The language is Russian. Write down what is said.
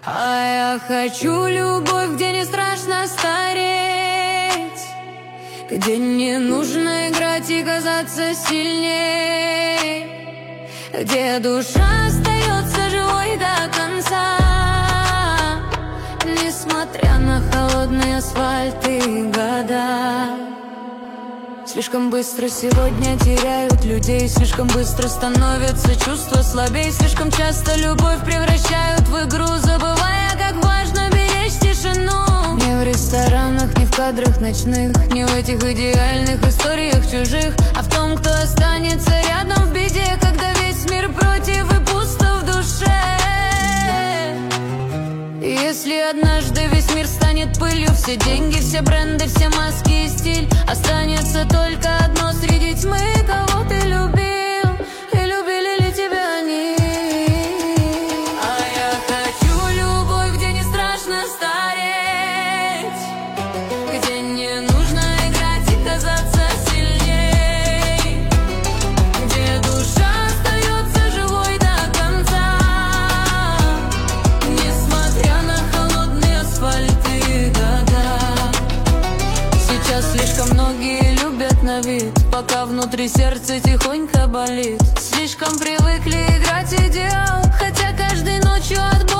А я хочу любовь, где не страшно стареть, где не нужно играть и казаться сильнее, где душа остается живой до конца, несмотря на холодный асфальт и года. Слишком быстро сегодня теряют людей, слишком быстро становятся чувства слабей, слишком часто любовь превращают в игру, забывая, как важно беречь тишину. Не в ресторанах, не в кадрах ночных, не в этих идеальных историях чужих, а в том, кто останется рядом в беде, когда весь мир против и пусто в душе. И если однажды весь мир станет пылью, все деньги, все бренды, все маски и стиль, останется только одно среди тьмы: кого ты любил, и любили ли тебя они? А я хочу любовь, где не страшно стареть, где не нужно играть и казаться сильней, где душа остается живой до конца, несмотря на холодный асфальт и года. Сейчас слишком многие любят на вид, пока внутри сердце тихонько болит. Слишком привыкли играть идеал, хотя каждой ночью от